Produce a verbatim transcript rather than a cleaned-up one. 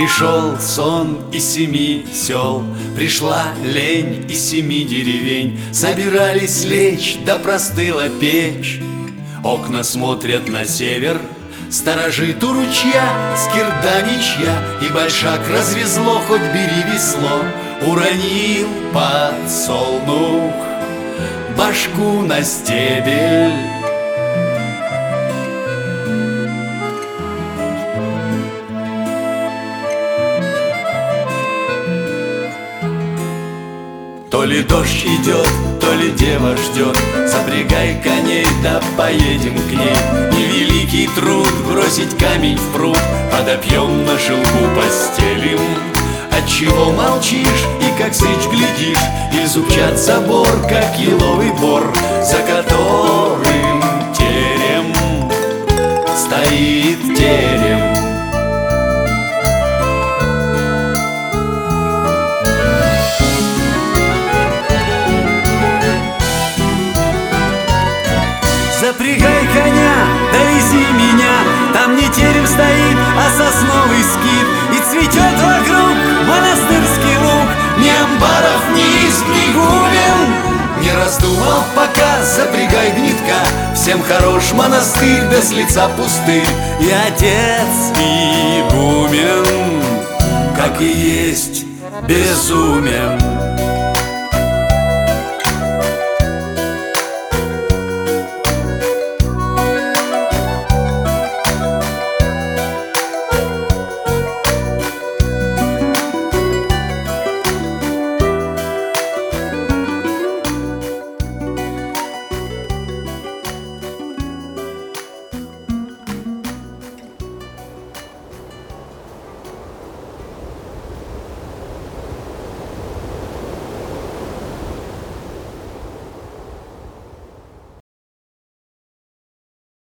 Пришел сон из семи сел, пришла лень из семи деревень. Собирались лечь, да простыла печь. Окна смотрят на север, сторожит у ручья скирда ничья. И большак развезло, хоть бери весло. Уронил подсолнух башку на стебель. То ли дождь идет, то ли дева ждет. Запрягай коней, да поедем к ней. Невеликий труд бросить камень в пруд. Подопьем на шелку постелим. Отчего молчишь и как сыч глядишь? Изучат забор, как еловый бор, за которым терем стоит терем. Запрягай коня, довези меня. Там не терем стоит, а сосновый скит. И цветет вокруг монастырский луг. Ни амбаров, ни изб, ни гумен. Не раздумал пока, запрягай гнетка. Всем хорош монастырь, да с лица пустырь. И отец, и игумен, как и есть, безумен.